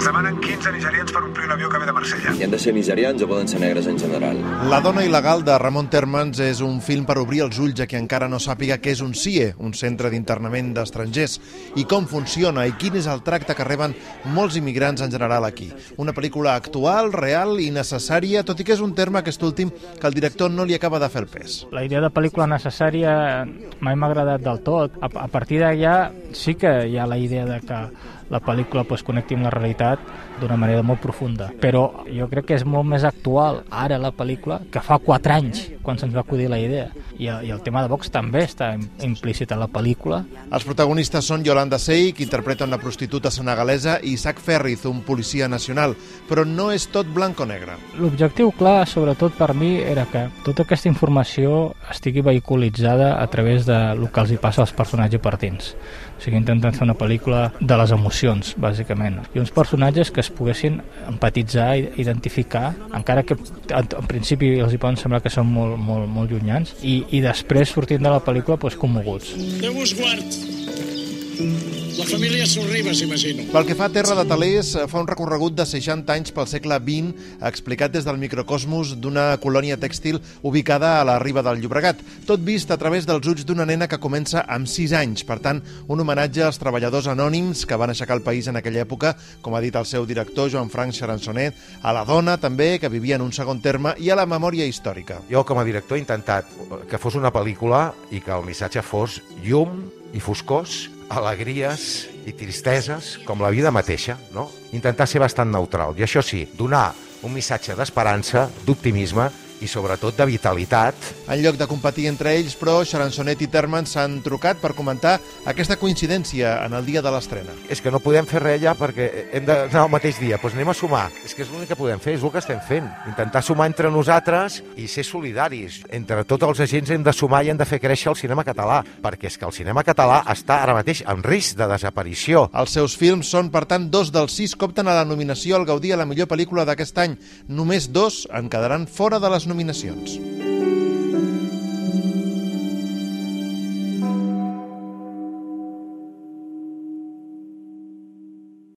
Ens demanen 15 nigerians per omplir un avió que ve de Marsella. I han de ser nigerians o poden ser negres en general? La dona il·legal de Ramon Térmens és un film per obrir els ulls a qui encara no sàpiga què és un CIE, un centre d'internament d'estrangers, i com funciona i quin és el tracte que reben molts immigrants en general aquí. Una pel·lícula actual, real i necessària, tot i que és un terme, aquest últim, que el director no li acaba de fer el pes. La idea de pel·lícula necessària mai m'ha agradat del tot. A partir d'allà sí que hi ha la idea de que la pel·lícula connecti amb la realitat d'una manera molt profunda. Però jo crec que és molt més actual ara la pel·lícula que fa 4 anys, quan se'ns va acudir la idea. I el tema de Vox també està implícit a la pel·lícula. Els protagonistes són Yolanda Sey, que interpreta una prostituta senegalesa, i Isaac Ferriz, un policia nacional. Però no és tot blanc o negre. L'objectiu clar, sobretot per mi, era que tota aquesta informació estigui vehiculitzada a través del que els hi passa als personatges partins. O sigui, intentant fer una pel·lícula de les emocions, bàsicament. I uns personatges que es poguessin empatitzar i identificar, encara que en principi els hi poden semblar que són molt llunyans, i després, sortint de la pel·lícula, commoguts. Déu us guard. La família Sorribas, imagino. Pel que fa a Terra de Talers, fa un recorregut de 60 anys pel segle XX, explicat des del microcosmos d'una colònia tèxtil ubicada a la riba del Llobregat, tot vist a través dels ulls d'una nena que comença amb 6 anys. Per tant, un homenatge als treballadors anònims que van aixecar el país en aquella època, com ha dit el seu director, Joan-Frank Charançonet, a la dona, també, que vivia en un segon terme, i a la memòria històrica. Jo, com a director, he intentat que fos una pel·lícula i que el missatge fos llum i foscors, alegries i tristeses, com la vida mateixa, no? Intentar ser bastant neutral. I això sí, donar un missatge d'esperança, d'optimisme i sobretot de vitalitat. En lloc de competir entre ells, però, Charançonet i Térmens s'han trucat per comentar aquesta coincidència en el dia de l'estrena. És que no podem fer res allà perquè hem d'anar el mateix dia, doncs anem a sumar. És que és l'únic que podem fer, és el que estem fent. Intentar sumar entre nosaltres i ser solidaris. Entre tots els agents hem de sumar i hem de fer créixer el cinema català, perquè és que el cinema català està ara mateix en risc de desaparició. Els seus films són, per tant, 2 dels 6 que opten a la nominació al Gaudí a la millor pel·lícula d'aquest any. Només 2 en quedaran fora de les nominacions.